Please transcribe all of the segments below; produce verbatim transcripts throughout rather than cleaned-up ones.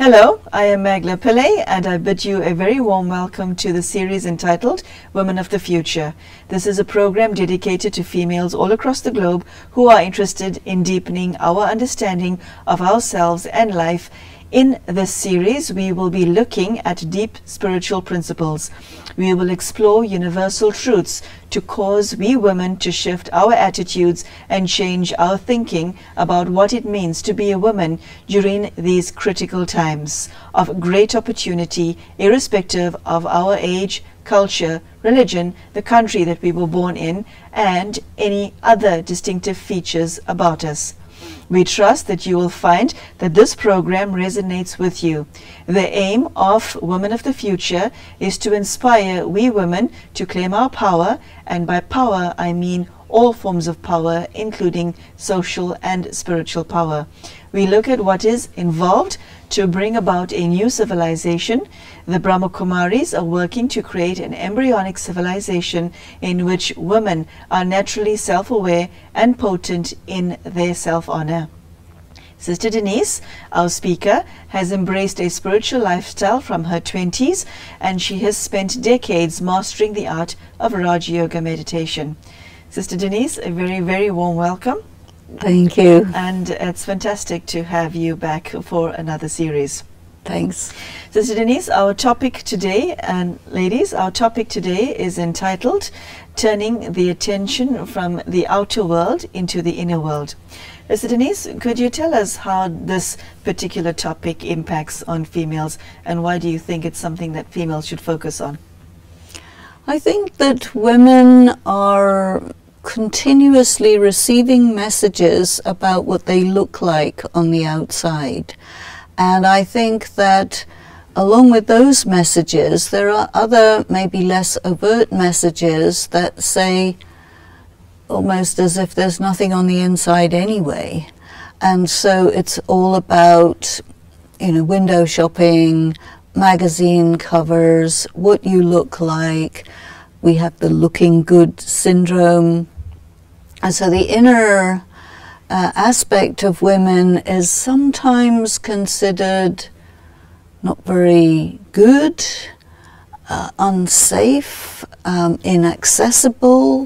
Hello, I am Magla Pillay and I bid you a very warm welcome to the series entitled Women of the Future. This is a program dedicated to females all across the globe who are interested in deepening our understanding of ourselves and life. In this series, we will be looking at deep spiritual principles. We will explore universal truths to cause we women to shift our attitudes and change our thinking about what it means to be a woman during these critical times of great opportunity, irrespective of our age, culture, religion, the country that we were born in, and any other distinctive features about us. We trust that you will find that this program resonates with you. The aim of Women of the Future is to inspire we women to claim our power, and by power I mean all forms of power, including social and spiritual power. We look at what is involved to bring about a new civilization. The Brahma Kumaris are working to create an embryonic civilization in which women are naturally self-aware and potent in their self-honor. Sister Denise, our speaker, has embraced a spiritual lifestyle from her twenties, and she has spent decades mastering the art of Raj Yoga meditation. Sister Denise, a very, very warm welcome. Thank you. And it's fantastic to have you back for another series. Thanks. Sister Denise, our topic today, and ladies, our topic today is entitled Turning the Attention from the Outer World into the Inner World. Sister Denise, could you tell us how this particular topic impacts on females, and why do you think it's something that females should focus on? I think that women are continuously receiving messages about what they look like on the outside. And I think that along with those messages, there are other maybe less overt messages that say almost as if there's nothing on the inside anyway. And so it's all about, you know, window shopping, magazine covers, what you look like. We have the looking good syndrome. And so the inner uh, aspect of women is sometimes considered not very good, uh, unsafe, um, inaccessible.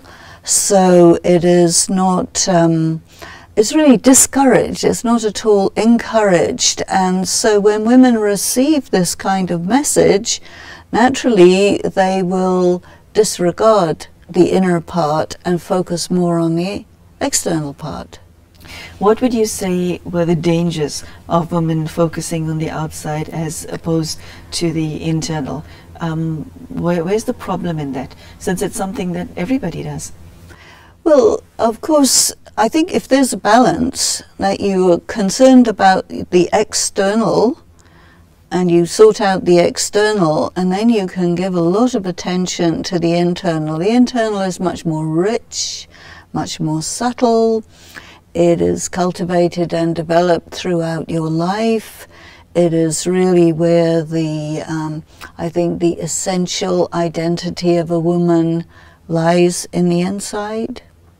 So it is not, um, it's really discouraged. It's not at all encouraged. And so when women receive this kind of message, naturally they will disregard the inner part and focus more on the external part. What would you say were the dangers of women focusing on the outside as opposed to the internal? Um, where, where's the problem in that, since it's something that everybody does? Well, of course, I think if there's a balance, that you are concerned about the external and you sort out the external, and then you can give a lot of attention to the internal. The internal is much more rich, much more subtle. It is cultivated and developed throughout your life. It is really where the, um, I think, the essential identity of a woman lies in the inside.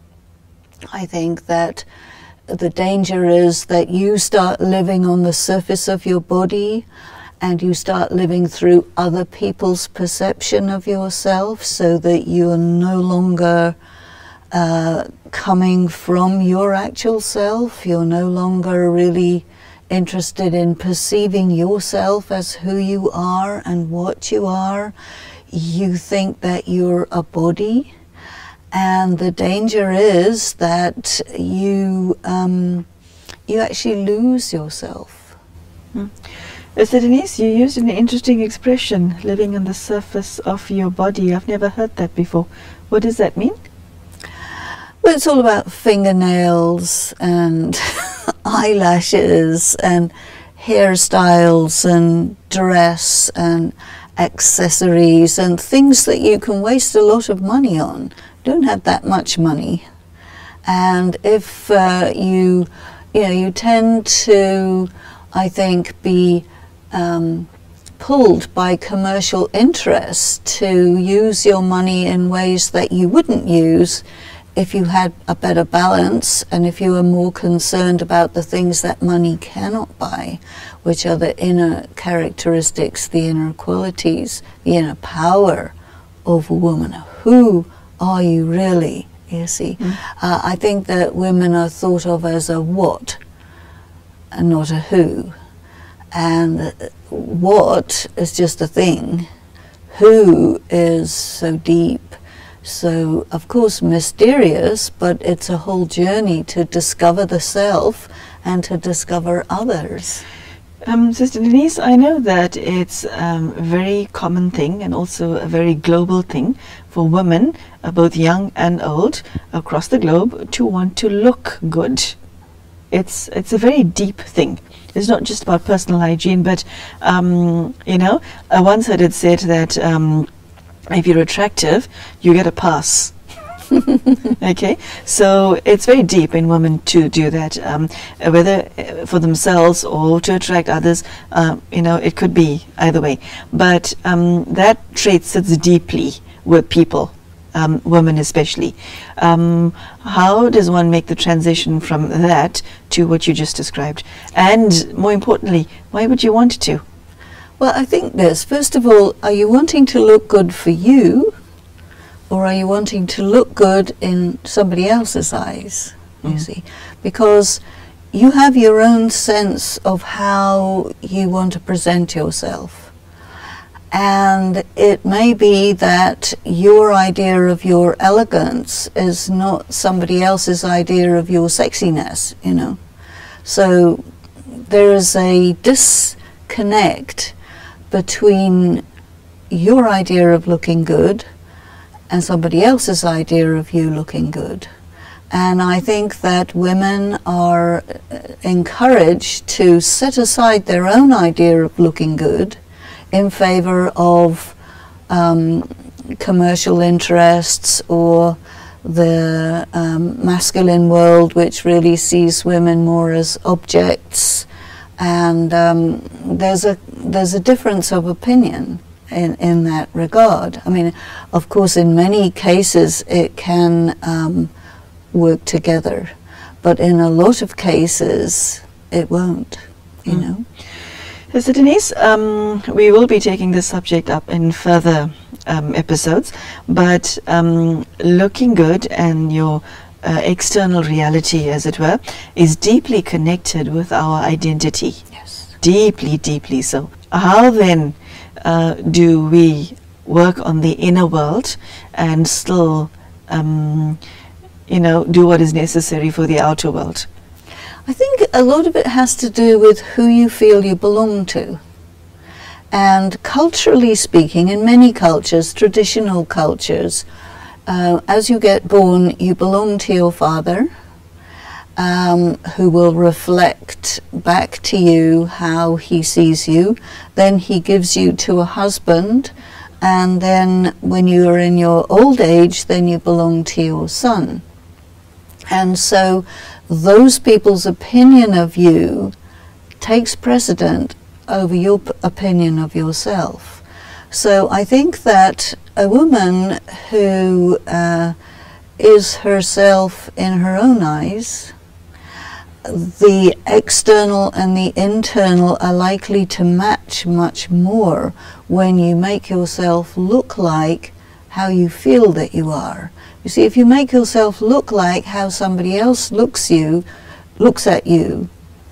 I think that the danger is that you start living on the surface of your body, and you start living through other people's perception of yourself, so that you're no longer uh, coming from your actual self. You're no longer really interested in perceiving yourself as who you are and what you are. You think that you're a body, and the danger is that you, um, you actually lose yourself. Hmm. Sister Denise, you used an interesting expression, living on the surface of your body. I've never heard that before. What does that mean? Well, it's all about fingernails and eyelashes and hairstyles and dress and accessories and things that you can waste a lot of money on. Don't have that much money. And if uh, you, you know, you tend to, I think, be Um, pulled by commercial interest to use your money in ways that you wouldn't use if you had a better balance, and if you were more concerned about the things that money cannot buy, which are the inner characteristics, the inner qualities, the inner power of a woman. Who are you really, you see? Mm. Uh, I think that women are thought of as a what and not a who. And what is just a thing. Who is so deep. So, of course, mysterious, but it's a whole journey to discover the self and to discover others. Um, Sister Denise, I know that it's um, a very common thing and also a very global thing for women, uh, both young and old, across the globe, to want to look good. It's it's a very deep thing. It's not just about personal hygiene, but, um, you know, I once heard it said that um, if you're attractive, you get a pass. Okay, so it's very deep in women to do that, um, whether uh, for themselves or to attract others. Uh, you know, it could be either way. But um, that trait sits deeply with people, um, women especially. Um, how does one make the transition from that to what you just described? And more importantly, why would you want to? Well, I think this. First of all, are you wanting to look good for you? Or are you wanting to look good in somebody else's eyes, you mm. see? Because you have your own sense of how you want to present yourself. And it may be that your idea of your elegance is not somebody else's idea of your sexiness, you know. So there is a disconnect between your idea of looking good and somebody else's idea of you looking good. And I think that women are encouraged to set aside their own idea of looking good in favor of um, commercial interests or the um, masculine world, which really sees women more as objects. And um, there's a there's a difference of opinion in, in that regard. I mean, of course, in many cases it can um, work together, but in a lot of cases it won't, you mm. know. So Denise, um, we will be taking this subject up in further um, episodes, but um, looking good and your uh, external reality, as it were, is deeply connected with our identity. Yes. Deeply, deeply so. How then Uh, do we work on the inner world and still, um, you know, do what is necessary for the outer world? I think a lot of it has to do with who you feel you belong to. And culturally speaking, in many cultures, traditional cultures, uh, as you get born, you belong to your father, Um, who will reflect back to you how he sees you. Then he gives you to a husband, and then when you are in your old age, then you belong to your son. And so those people's opinion of you takes precedent over your p- opinion of yourself. So I think that a woman who uh, is herself in her own eyes, the external and the internal are likely to match much more when you make yourself look like how you feel that you are. You see, if you make yourself look like how somebody else looks you, looks at you,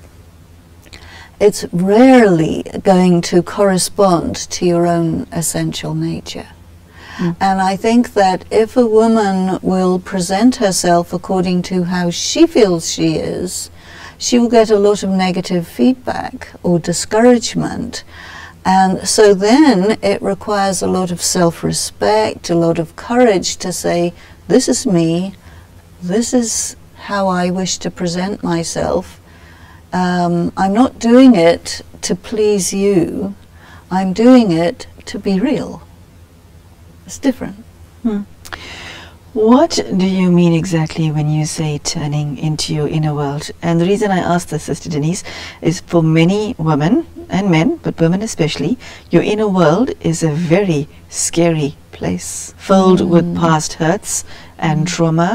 it's rarely going to correspond to your own essential nature. Mm. And I think that if a woman will present herself according to how she feels she is, she will get a lot of negative feedback or discouragement. And so then it requires a lot of self-respect, a lot of courage to say, this is me, this is how I wish to present myself. Um, I'm not doing it to please you, I'm doing it to be real. It's different. Hmm. What do you mean exactly when you say turning into your inner world? And the reason I ask this, Sister Denise, is for many women and men, but women especially, your inner world is a very scary place, filled mm. with past hurts and mm. trauma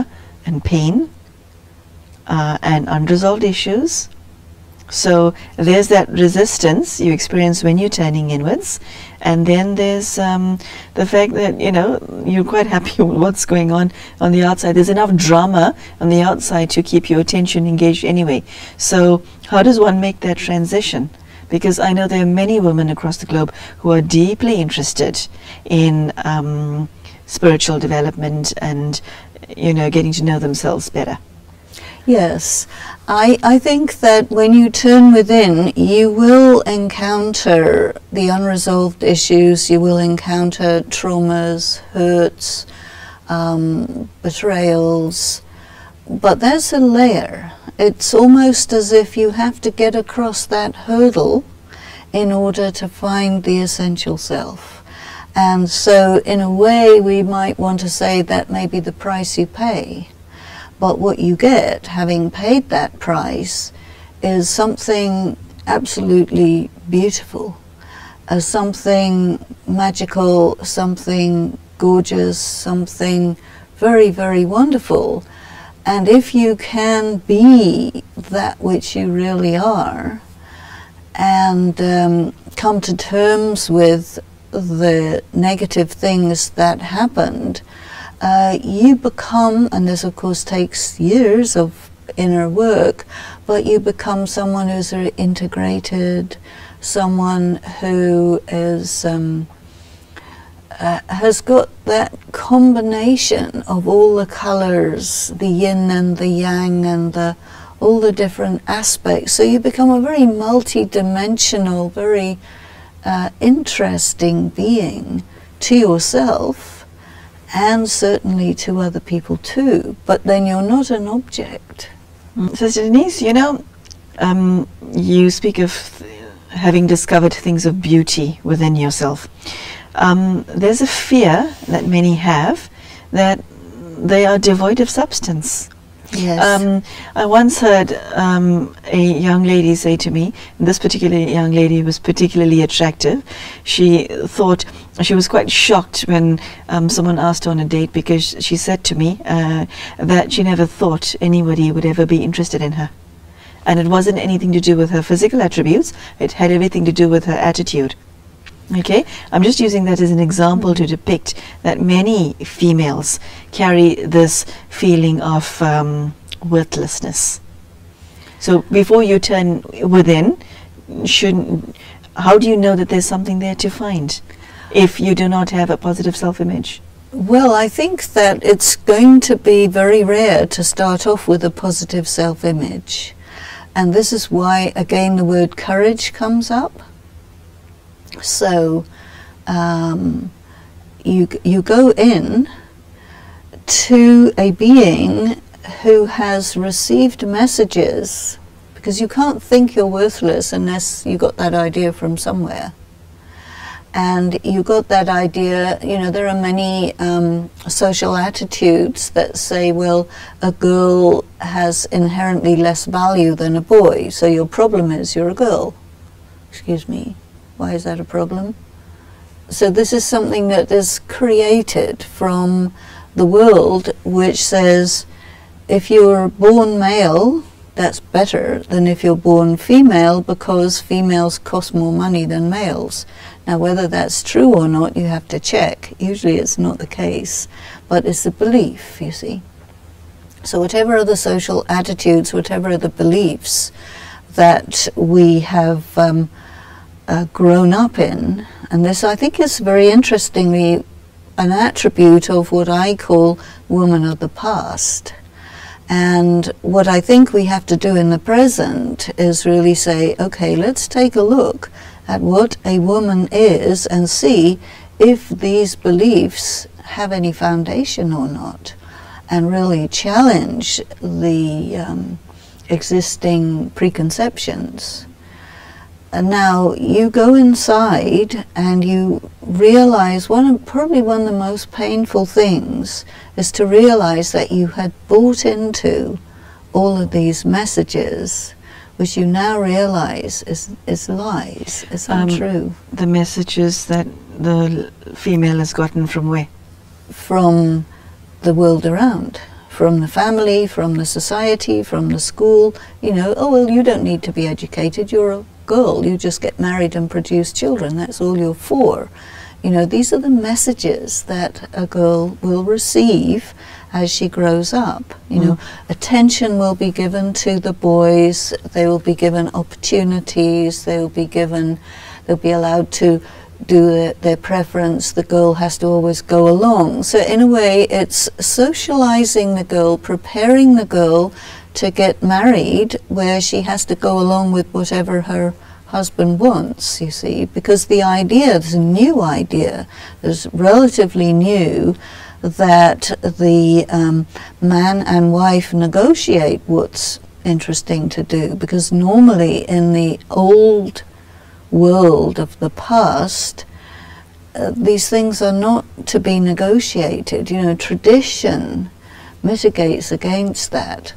and pain uh, and unresolved issues. So there's that resistance you experience when you're turning inwards, and then there's um, the fact that, you know, you're quite happy with what's going on on the outside. There's enough drama on the outside to keep your attention engaged anyway. So how does one make that transition? Because I know there are many women across the globe who are deeply interested in um, spiritual development and, you know, getting to know themselves better. Yes, I, I think that when you turn within, you will encounter the unresolved issues, you will encounter traumas, hurts, um, betrayals, but there's a layer. It's almost as if you have to get across that hurdle in order to find the essential self. And so in a way we might want to say that may be the price you pay. But what you get, having paid that price, is something absolutely beautiful, uh, something magical, something gorgeous, something very, very wonderful. And if you can be that which you really are and um, come to terms with the negative things that happened, Uh, you become, and this of course takes years of inner work, but you become someone who's very integrated, someone who is um, uh, has got that combination of all the colors, the yin and the yang, and the all the different aspects. So you become a very multi-dimensional, very uh, interesting being to yourself, and certainly to other people too, but then you're not an object. Sister Denise, you know, um, you speak of th- having discovered things of beauty within yourself. Um, there's a fear that many have that they are devoid of substance. Yes. Um, I once heard um, a young lady say to me, this particular young lady was particularly attractive. She thought, she was quite shocked when um, someone asked her on a date, because she said to me uh, that she never thought anybody would ever be interested in her. And it wasn't anything to do with her physical attributes, it had everything to do with her attitude. Okay, I'm just using that as an example to depict that many females carry this feeling of um, worthlessness. So before you turn within, shouldn't, how do you know that there's something there to find if you do not have a positive self-image? Well, I think that it's going to be very rare to start off with a positive self-image. And this is why, again, the word courage comes up. So um, you you go in to a being who has received messages, because you can't think you're worthless unless you got that idea from somewhere. And you got that idea, you know, there are many um, social attitudes that say, well, a girl has inherently less value than a boy, so your problem is you're a girl. Excuse me. Why is that a problem? So this is something that is created from the world, which says if you're born male, that's better than if you're born female, because females cost more money than males. Now, whether that's true or not, you have to check. Usually it's not the case, but it's a belief, you see. So whatever are the social attitudes, whatever are the beliefs that we have um, Uh, grown up in, and this I think is very interestingly an attribute of what I call woman of the past. And what I think we have to do in the present is really say, okay, let's take a look at what a woman is and see if these beliefs have any foundation or not, and really challenge the um, existing preconceptions. And now you go inside and you realize one of, probably one of the most painful things is to realize that you had bought into all of these messages, which you now realize is, is lies, is untrue. Um, the messages that the female has gotten from where? From the world around, from the family, from the society, from the school. You know, oh, well, you don't need to be educated. You're a girl. You just get married and produce children. That's all you're for. You know, these are the messages that a girl will receive as she grows up. You know, mm. attention will be given to the boys. They will be given opportunities. They will be given, they'll be allowed to do their, their preference. The girl has to always go along. So in a way, it's socializing the girl, preparing the girl to get married, where she has to go along with whatever her husband wants, you see, because the idea, there's a new idea, is relatively new, that the um, man and wife negotiate what's interesting to do, because normally in the old world of the past, uh, these things are not to be negotiated. You know, tradition mitigates against that.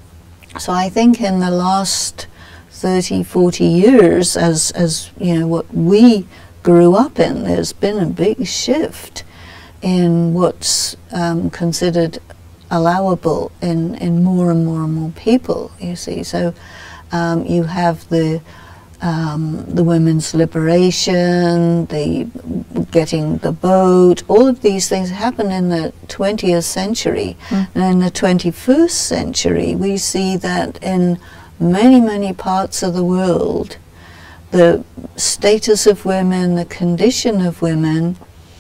So I think in the last thirty, forty years, as, as you know, what we grew up in, there's been a big shift in what's um, considered allowable in, in more and more and more people, you see. So um, you have the um, the women's liberation, the getting the vote, all of these things happened in the twentieth century. Mm. And in the twenty-first century, we see that in many, many parts of the world, the status of women, the condition of women,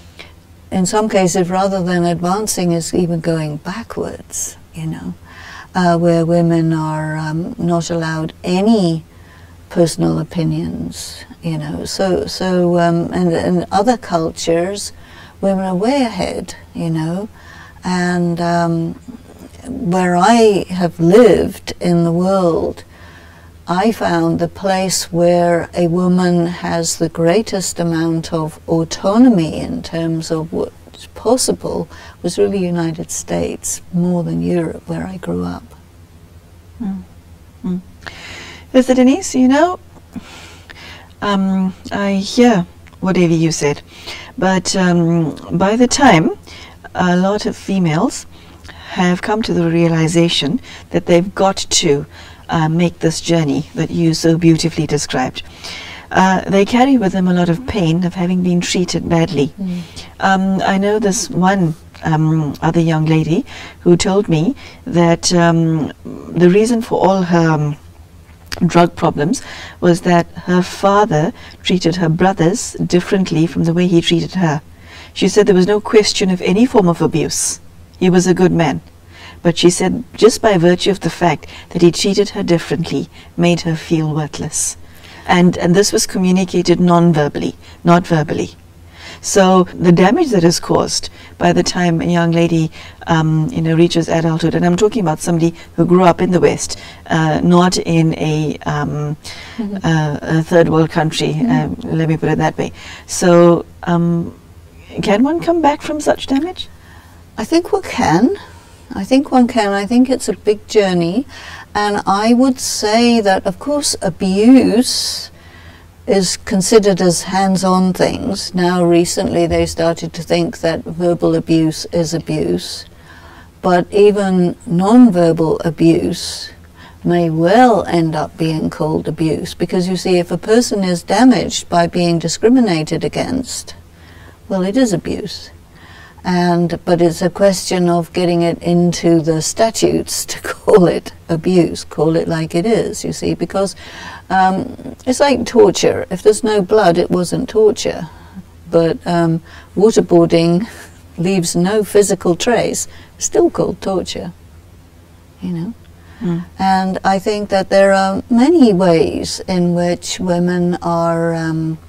in some cases, rather than advancing, is even going backwards, you know, uh, where women are um, not allowed any personal opinions, you know. So, so um, and in other cultures, women are way ahead, you know, and um, where I have lived in the world, I found the place where a woman has the greatest amount of autonomy in terms of what's possible was really the United States, more than Europe, where I grew up. Mm. Mm. Mister Denise, you know, um, I hear whatever you said, but um, by the time a lot of females have come to the realization that they've got to uh, make this journey that you so beautifully described, uh, they carry with them a lot of pain of having been treated badly. Mm. Um, I know this one um, other young lady who told me that um, the reason for all her um, drug problems was that her father treated her brothers differently from the way he treated her. She said there was no question of any form of abuse. He was a good man. But she said just by virtue of the fact that he treated her differently made her feel worthless. And, and this was communicated non-verbally, not verbally. So the damage that is caused by the time a young lady um, you know, reaches adulthood, and I'm talking about somebody who grew up in the West, uh, not in a, um, mm-hmm. uh, a third world country, mm-hmm. uh, let me put it that way. So um, can one come back from such damage? I think one can. I think one can. I think it's a big journey. And I would say that, of course, abuse is considered as hands-on things. Now recently they started to think that verbal abuse is abuse, but even non-verbal abuse may well end up being called abuse, because you see, if a person is damaged by being discriminated against, well, it is abuse. And but it's a question of getting it into the statutes to call it abuse, call it like it is, you see, because um, it's like torture. If there's no blood, it wasn't torture. But um, waterboarding leaves no physical trace, it's still called torture, you know. Mm. And I think that there are many ways in which women are um,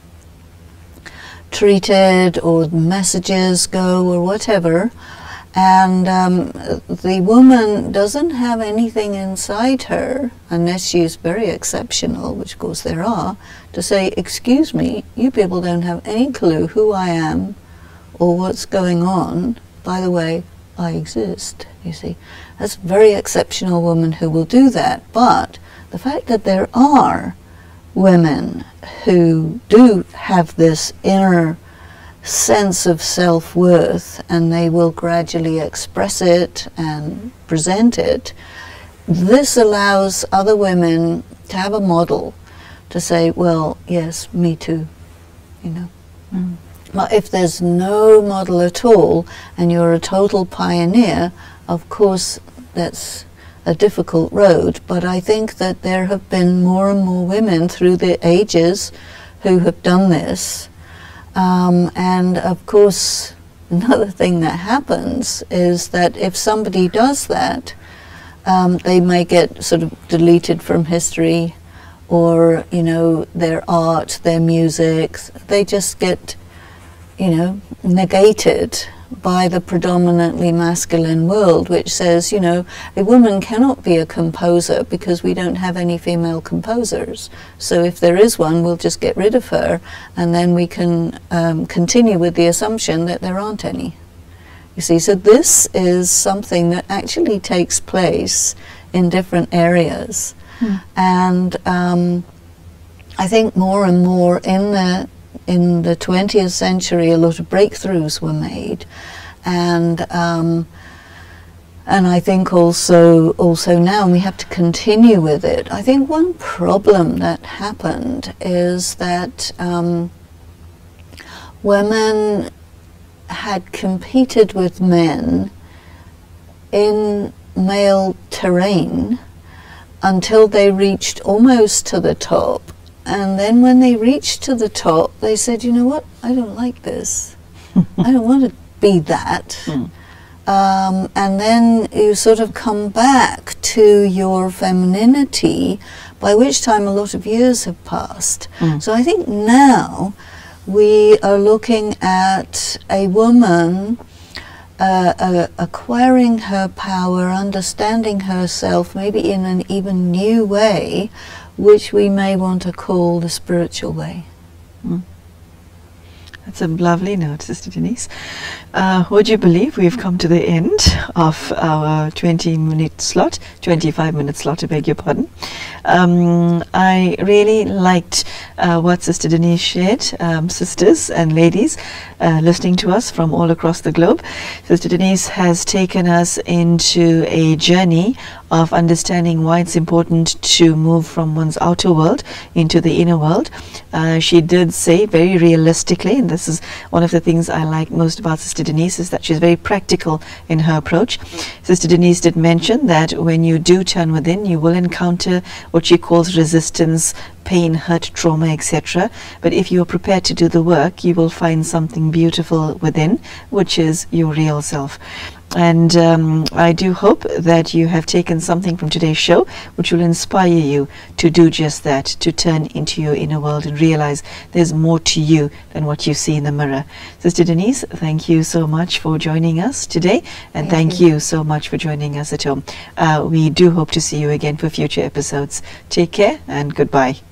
treated, or messages go, or whatever, and um, the woman doesn't have anything inside her, unless she's very exceptional, which of course there are, to say, excuse me, you people don't have any clue who I am or what's going on. By the way, I exist, you see. That's a very exceptional woman who will do that. But the fact that there are women who do have this inner sense of self-worth, and they will gradually express it and present it. This allows other women to have a model to say, well, yes, me too, you know. Mm. But if there's no model at all and you're a total pioneer, of course that's a difficult road. But I think that there have been more and more women through the ages who have done this. Um, and of course, another thing that happens is that if somebody does that, um, they may get sort of deleted from history, or, you know, their art, their music, they just get, you know, negated by the predominantly masculine world, which says, you know, a woman cannot be a composer because we don't have any female composers. So if there is one, we'll just get rid of her, and then we can um, continue with the assumption that there aren't any. You see, so this is something that actually takes place in different areas. Hmm. And um, I think more and more in the in the twentieth century, a lot of breakthroughs were made, and um, and I think also also now we have to continue with it. I think one problem that happened is that um, women had competed with men in male terrain until they reached almost to the top. And then when they reached to the top, they said, you know what, I don't like this. I don't want to be that. Mm. Um, and then you sort of come back to your femininity, by which time a lot of years have passed. Mm. So I think now we are looking at a woman uh, uh, acquiring her power, understanding herself maybe in an even new way, which we may want to call the spiritual way. Mm. That's a lovely note, Sister Denise. Uh, would you believe we've come to the end of our twenty minute slot, twenty-five minute slot, I beg your pardon. Um, I really liked uh, what Sister Denise shared, um, sisters and ladies uh, listening to us from all across the globe. Sister Denise has taken us into a journey of understanding why it's important to move from one's outer world into the inner world. Uh, she did say very realistically, and this is one of the things I like most about Sister Denise, is that she's very practical in her approach. Sister Denise did mention that when you do turn within, you will encounter what she calls resistance, pain, hurt, trauma, et cetera. But if you are prepared to do the work, you will find something beautiful within, which is your real self. And um, I do hope that you have taken something from today's show which will inspire you to do just that, to turn into your inner world and realize there's more to you than what you see in the mirror. Sister Denise, thank you so much for joining us today, and thank, thank you. you so much for joining us at home. Uh, we do hope to see you again for future episodes. Take care and goodbye.